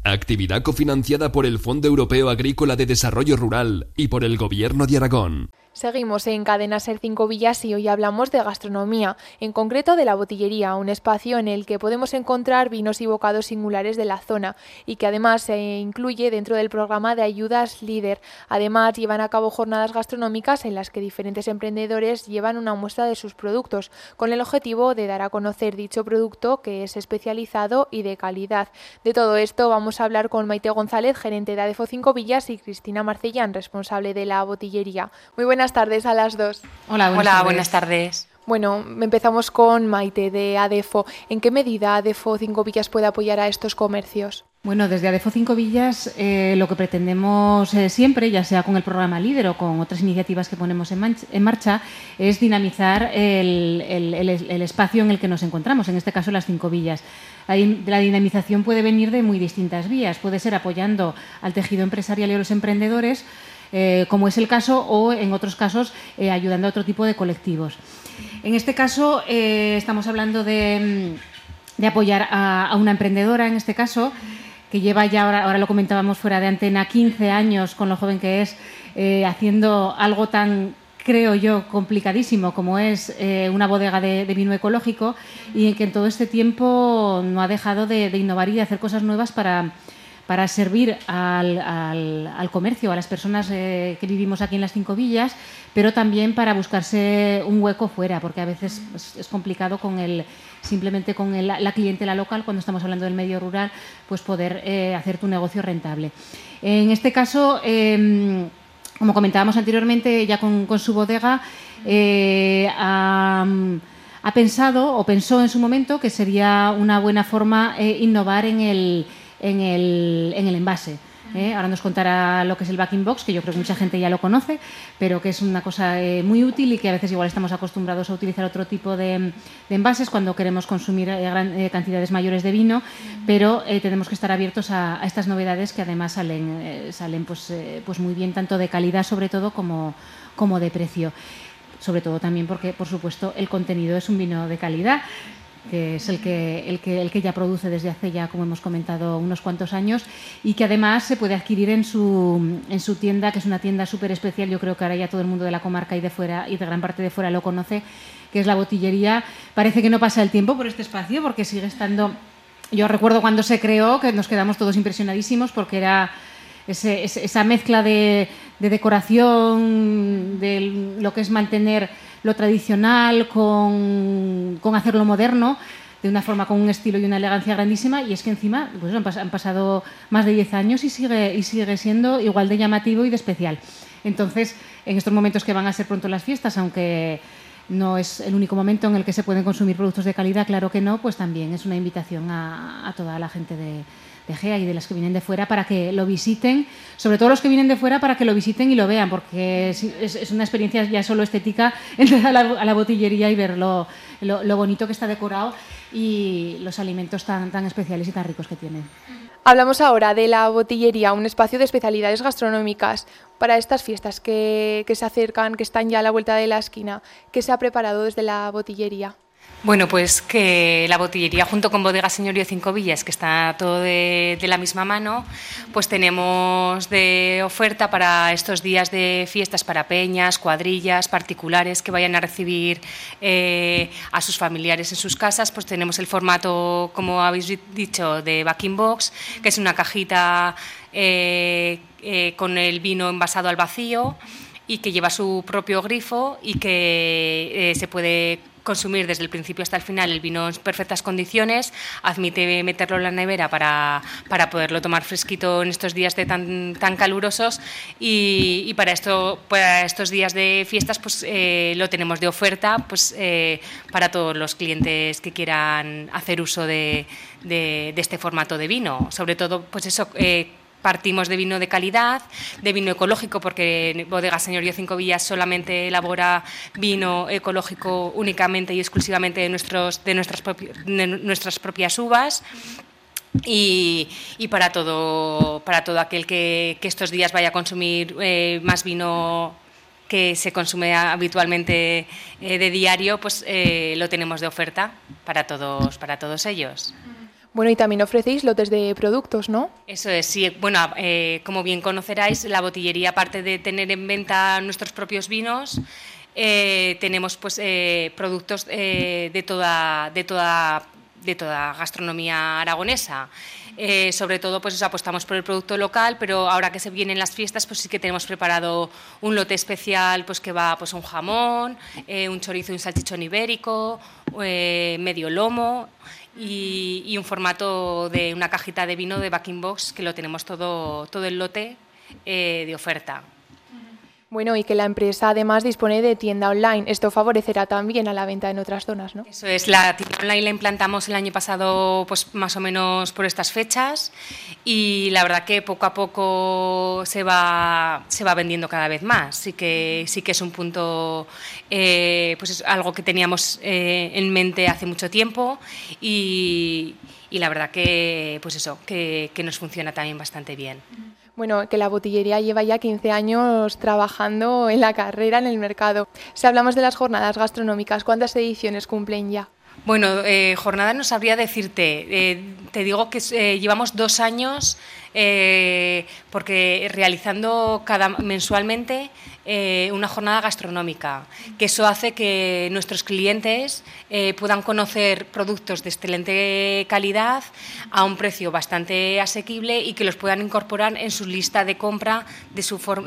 Actividad cofinanciada por el Fondo Europeo Agrícola de Desarrollo Rural y por el Gobierno de Aragón. Seguimos en Cadena SER 5 Villas y hoy hablamos de gastronomía, en concreto de la botillería, un espacio en el que podemos encontrar vinos y bocados singulares de la zona y que además se incluye dentro del programa de ayudas LEADER. Además, llevan a cabo jornadas gastronómicas en las que diferentes emprendedores llevan una muestra de sus productos, con el objetivo de dar a conocer dicho producto que es especializado y de calidad. De todo esto vamos a hablar con Maite González, gerente de ADEFO 5 Villas, y Cristina Marcellán, responsable de la botillería. Muy buenas tardes a las dos. Hola, buenas tardes. Bueno, empezamos con Maite de ADEFO. ¿En qué medida ADEFO 5 Villas puede apoyar a estos comercios? Bueno, desde ADEFO 5 Villas lo que pretendemos siempre, ya sea con el programa LEADER o con otras iniciativas que ponemos en marcha, es dinamizar el espacio en el que nos encontramos, en este caso las 5 villas. La dinamización puede venir de muy distintas vías. Puede ser apoyando al tejido empresarial y a los emprendedores, como es el caso, o en otros casos ayudando a otro tipo de colectivos. En este caso estamos hablando de apoyar a una emprendedora, en este caso, que lleva ya, ahora lo comentábamos fuera de antena, 15 años, con lo joven que es, haciendo algo tan, creo yo, complicadísimo como es una bodega de vino ecológico, y en que en todo este tiempo no ha dejado de innovar y de hacer cosas nuevas para servir al comercio, a las personas que vivimos aquí en las 5 villas, pero también para buscarse un hueco fuera, porque a veces es complicado simplemente con la clientela local, cuando estamos hablando del medio rural, pues poder hacer tu negocio rentable. En este caso, como comentábamos anteriormente, ya con su bodega, ha pensado o pensó en su momento que sería una buena forma innovar en el envase. Ahora nos contará lo que es el backing box, que yo creo que mucha gente ya lo conoce, pero que es una cosa muy útil y que a veces igual estamos acostumbrados a utilizar otro tipo de envases cuando queremos consumir cantidades mayores de vino, pero tenemos que estar abiertos a estas novedades que además salen pues muy bien, tanto de calidad sobre todo como de precio. Sobre todo también porque, por supuesto, el contenido es un vino de calidad, que es el que ya produce desde hace ya, como hemos comentado, unos cuantos años, y que además se puede adquirir en su tienda, que es una tienda súper especial. Yo creo que ahora ya todo el mundo de la comarca y de fuera, y de gran parte de fuera, lo conoce, que es la Botillería. Parece que no pasa el tiempo por este espacio, porque sigue estando... Yo recuerdo cuando se creó, que nos quedamos todos impresionadísimos, porque era esa mezcla de decoración, de lo que es mantener lo tradicional con hacerlo moderno, de una forma con un estilo y una elegancia grandísima, y es que encima pues han pasado más de 10 años y sigue siendo igual de llamativo y de especial. Entonces, en estos momentos que van a ser pronto las fiestas, aunque no es el único momento en el que se pueden consumir productos de calidad, claro que no, pues también es una invitación a toda la gente de GEA y de las que vienen de fuera para que lo visiten, sobre todo los que vienen de fuera, para que lo visiten y lo vean, porque es una experiencia ya solo estética entrar a la botillería y ver lo bonito que está decorado y los alimentos tan especiales y tan ricos que tienen. Hablamos ahora de la Botillería, un espacio de especialidades gastronómicas para estas fiestas que se acercan, que están ya a la vuelta de la esquina. ¿Qué se ha preparado desde la Botillería? Bueno, pues que la Botillería, junto con Bodega Señorío 5 Villas, que está todo de la misma mano, pues tenemos de oferta para estos días de fiestas para peñas, cuadrillas, particulares que vayan a recibir a sus familiares en sus casas. Pues tenemos el formato, como habéis dicho, de backing box, que es una cajita con el vino envasado al vacío y que lleva su propio grifo y que se puede consumir desde el principio hasta el final el vino en perfectas condiciones. Admite meterlo en la nevera para poderlo tomar fresquito en estos días tan calurosos, y para estos días de fiestas pues lo tenemos de oferta pues para todos los clientes que quieran hacer uso de este formato de vino. Sobre todo pues eso, partimos de vino de calidad, de vino ecológico, porque Bodega Señorío 5 Villas solamente elabora vino ecológico únicamente y exclusivamente de nuestras propias uvas. Y para todo aquel que estos días vaya a consumir más vino que se consume habitualmente de diario, pues lo tenemos de oferta para todos ellos. Bueno, y también ofrecéis lotes de productos, ¿no? Eso es, sí. Bueno, como bien conoceráis, la botillería, aparte de tener en venta nuestros propios vinos, tenemos pues productos de toda gastronomía aragonesa. Sobre todo, pues apostamos por el producto local, pero ahora que se vienen las fiestas, pues sí que tenemos preparado un lote especial, pues que va pues un jamón, un chorizo y un salchichón ibérico, medio lomo y un formato de una cajita de vino de backing box, que lo tenemos todo el lote de oferta. Bueno, y que la empresa además dispone de tienda online. Esto favorecerá también a la venta en otras zonas, ¿no? Eso es, la tienda online la implantamos el año pasado, pues más o menos por estas fechas, y la verdad que poco a poco se va vendiendo cada vez más. Sí que es un punto, pues es algo que teníamos en mente hace mucho tiempo y la verdad que, pues eso, que nos funciona también bastante bien. Bueno, que la botillería lleva ya 15 años trabajando en la carrera, en el mercado. Si hablamos de las jornadas gastronómicas, ¿cuántas ediciones cumplen ya? Bueno, jornada no sabría decirte. Te digo que llevamos 2 años porque realizando mensualmente una jornada gastronómica, que eso hace que nuestros clientes puedan conocer productos de excelente calidad a un precio bastante asequible y que los puedan incorporar en su lista de compra en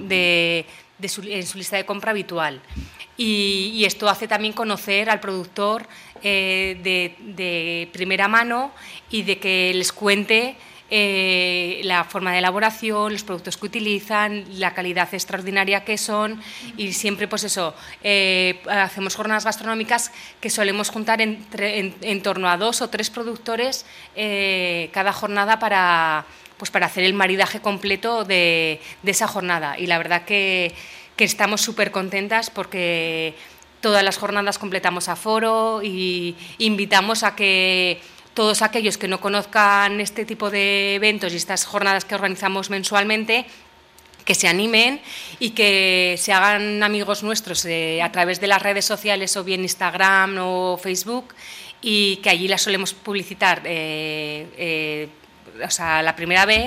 su lista de compra habitual. Y esto hace también conocer al productor de primera mano y de que les cuente la forma de elaboración, los productos que utilizan, la calidad extraordinaria que son, y siempre pues eso, hacemos jornadas gastronómicas que solemos juntar en torno a 2 o 3 productores cada jornada para hacer el maridaje completo de esa jornada. Y la verdad que estamos súper contentas porque todas las jornadas completamos aforo y invitamos a que todos aquellos que no conozcan este tipo de eventos y estas jornadas que organizamos mensualmente, que se animen y que se hagan amigos nuestros a través de las redes sociales, o bien Instagram o Facebook, y que allí las solemos publicitar la primera vez,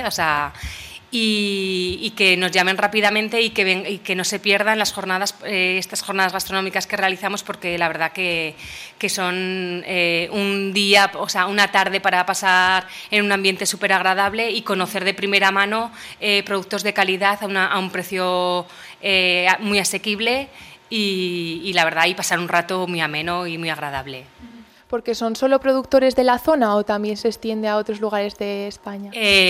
y que nos llamen rápidamente y que no se pierdan las jornadas, estas jornadas gastronómicas que realizamos, porque la verdad que son un día, una tarde para pasar en un ambiente súper agradable y conocer de primera mano productos de calidad a un precio muy asequible y la verdad, y pasar un rato muy ameno y muy agradable. ¿Porque son solo productores de la zona o también se extiende a otros lugares de España?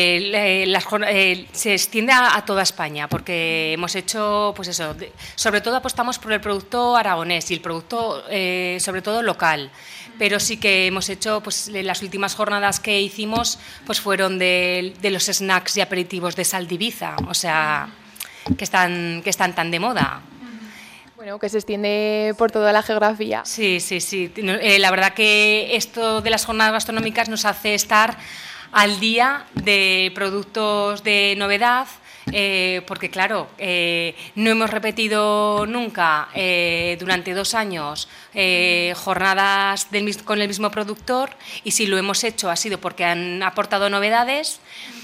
Se extiende a toda España, porque hemos hecho, pues eso, sobre todo apostamos por el producto aragonés y el producto sobre todo local, pero sí que hemos hecho, pues las últimas jornadas que hicimos pues fueron de los snacks y aperitivos de sal de Ibiza, que están tan de moda. Bueno, que se extiende por toda la geografía. Sí. La verdad que esto de las jornadas gastronómicas nos hace estar al día de productos de novedad, porque claro, no hemos repetido nunca durante 2 años jornadas con el mismo productor, y si lo hemos hecho ha sido porque han aportado novedades.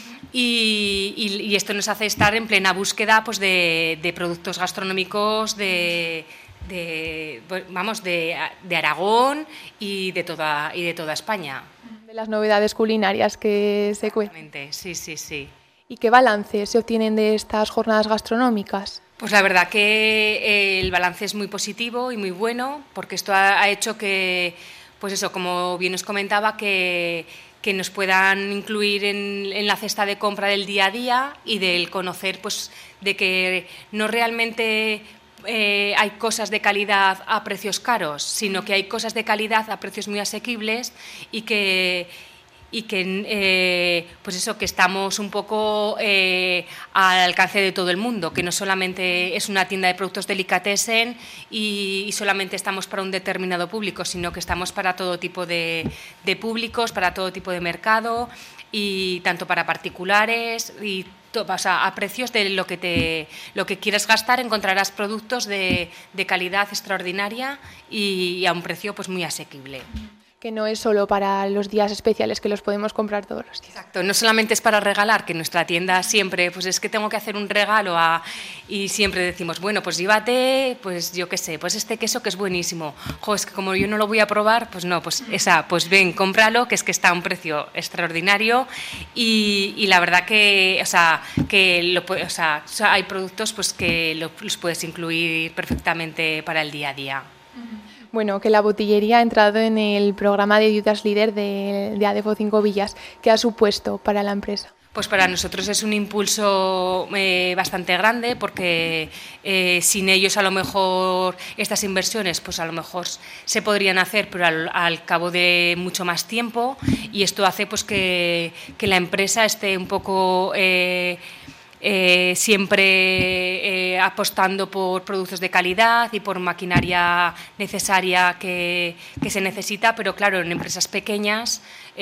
Y esto nos hace estar en plena búsqueda pues de productos gastronómicos de Aragón y de toda España. De las novedades culinarias que se cuentan. Sí. ¿Y qué balance se obtienen de estas jornadas gastronómicas? Pues la verdad que el balance es muy positivo y muy bueno, porque esto ha hecho que, pues eso, como bien os comentaba, que nos puedan incluir en la cesta de compra del día a día, y del conocer pues de que no realmente hay cosas de calidad a precios caros, sino que hay cosas de calidad a precios muy asequibles, y que pues eso, que estamos un poco al alcance de todo el mundo, que no solamente es una tienda de productos delicatessen y solamente estamos para un determinado público, sino que estamos para todo tipo de públicos, para todo tipo de mercado, y tanto para particulares y a precios de lo que quieras gastar encontrarás productos de calidad extraordinaria y a un precio pues muy asequible. Que no es solo para los días especiales, que los podemos comprar todos los días. Exacto, no solamente es para regalar, que en nuestra tienda siempre, pues es que tengo que hacer un regalo y siempre decimos, bueno, pues llévate, pues yo qué sé, pues este queso que es buenísimo. Jo, es que como yo no lo voy a probar, pues no, pues pues ven, cómpralo, que es que está a un precio extraordinario y la verdad que, hay productos pues que los puedes incluir perfectamente para el día a día. Bueno, que la botillería ha entrado en el programa de Ayudas Líder de ADEFO 5 Villas. ¿Qué ha supuesto para la empresa? Pues para nosotros es un impulso bastante grande porque sin ellos a lo mejor estas inversiones pues a lo mejor se podrían hacer pero al cabo de mucho más tiempo y esto hace pues que la empresa esté un poco siempre apostando por productos de calidad y por maquinaria necesaria que se necesita, pero claro, en empresas pequeñas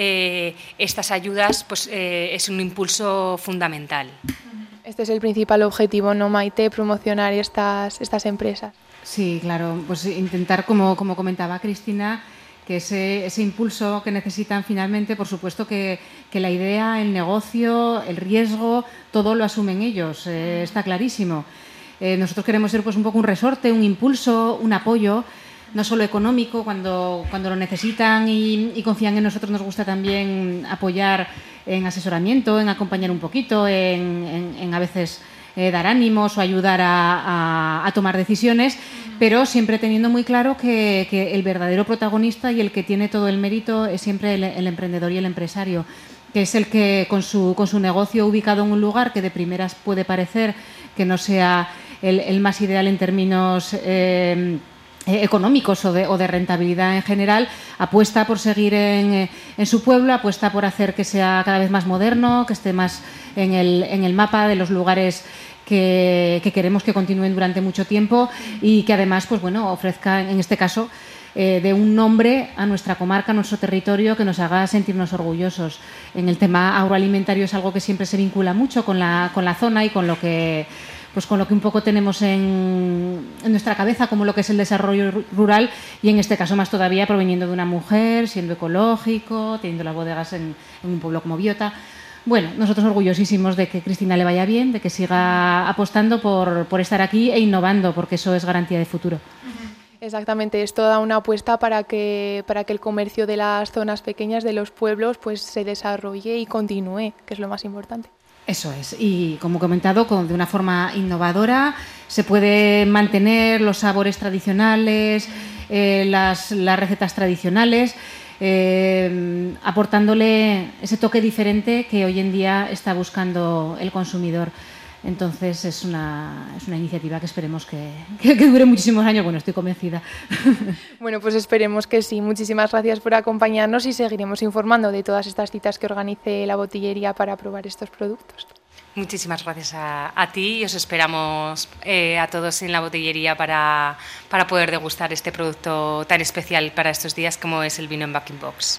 estas ayudas pues, es un impulso fundamental. Este es el principal objetivo, ¿no, Maite? Promocionar estas empresas. Sí, claro, pues intentar, como comentaba Cristina, que ese impulso que necesitan finalmente, por supuesto que la idea, el negocio, el riesgo, todo lo asumen ellos, está clarísimo. Nosotros queremos ser pues un poco un resorte, un impulso, un apoyo, no solo económico, cuando lo necesitan y confían en nosotros, nos gusta también apoyar en asesoramiento, en acompañar un poquito, en a veces dar ánimos o ayudar a tomar decisiones, pero siempre teniendo muy claro que el verdadero protagonista y el que tiene todo el mérito es siempre el emprendedor y el empresario, que es el que con su negocio ubicado en un lugar que de primeras puede parecer que no sea el más ideal en términos económicos o de rentabilidad en general, apuesta por seguir en su pueblo, apuesta por hacer que sea cada vez más moderno, que esté más en el mapa de los lugares que queremos que continúen durante mucho tiempo y que además pues bueno, ofrezca, en este caso, de un nombre a nuestra comarca, a nuestro territorio, que nos haga sentirnos orgullosos. En el tema agroalimentario es algo que siempre se vincula mucho con la zona y con lo que un poco tenemos en nuestra cabeza, como lo que es el desarrollo rural, y en este caso más todavía proveniendo de una mujer, siendo ecológico, teniendo las bodegas en un pueblo como Biota. Bueno, nosotros orgullosísimos de que Cristina le vaya bien, de que siga apostando por estar aquí e innovando, porque eso es garantía de futuro. Exactamente, es toda una apuesta para que el comercio de las zonas pequeñas, de los pueblos, pues se desarrolle y continúe, que es lo más importante. Eso es, y como he comentado, de una forma innovadora se pueden mantener los sabores tradicionales, las recetas tradicionales, aportándole ese toque diferente que hoy en día está buscando el consumidor. Entonces es una iniciativa que esperemos que dure muchísimos años. Bueno, estoy convencida. Bueno, pues esperemos que sí. Muchísimas gracias por acompañarnos y seguiremos informando de todas estas citas que organice la botillería para probar estos productos. Muchísimas gracias a ti y os esperamos a todos en la botillería para poder degustar este producto tan especial para estos días como es el vino en Bag-in-Box.